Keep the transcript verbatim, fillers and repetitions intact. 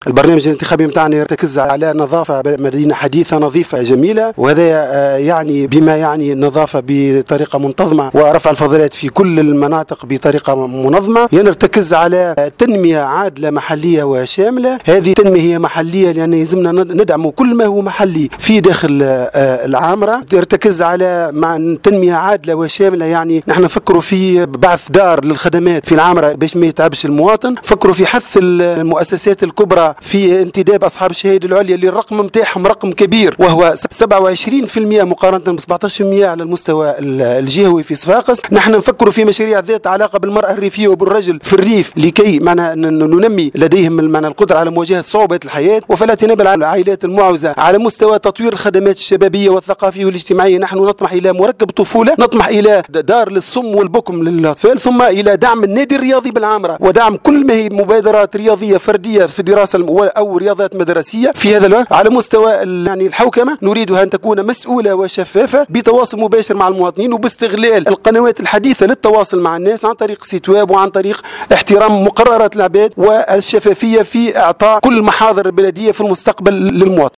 البرنامج الانتخابي متاعنا يرتكز على نظافة مدينة حديثة نظيفة جميلة، وهذا يعني بما يعني النظافة بطريقة منتظمة ورفع الفضلات في كل المناطق بطريقة منظمة. يرتكز على تنمية عادلة محلية وشاملة. هذه التنمية هي محلية لأن يلزمنا ندعم كل ما هو محلي في داخل العامرة. يرتكز على مع تنمية عادلة وشاملة، يعني نحن نفكروا في بعث دار للخدمات في العامرة باش ما يتعبش المواطن. فكروا في حث المؤسسات الكبرى في انتداب أصحاب الشهادة العليا اللي الرقم متاعهم رقم كبير، وهو سبعة وعشرين بالمئة مقارنة ب سبعة عشر بالمئة على المستوى الجهوي في صفاقس. نحن نفكروا في مشاريع ذات علاقة بالمرأة الريفية وبالرجل في الريف لكي معنا ننمي لديهم معنا القدرة على مواجهة صعوبات الحياة. وفلا تنابل على العائلات المعوزة على مستوى تطوير الخدمات الشبابية والثقافية والاجتماعية. نحن نطمح إلى مركب طفولة، نطمح إلى دار للصم والبكم للأطفال، ثم إلى دعم النادي الرياضي بالعامرة ودعم كل ما هي مبادرات رياضية فردية في الدراسة أو رياضات مدرسية. في هذا الوقت على مستوى يعني الحوكمة نريدها أن تكون مسؤولة وشفافة بتواصل مباشر مع المواطنين وباستغلال القنوات الحديثة للتواصل مع الناس عن طريق سيت ويب وعن طريق احترام مقررات العباد والشفافية في إعطاء كل محاضر البلدية في المستقبل للمواطن.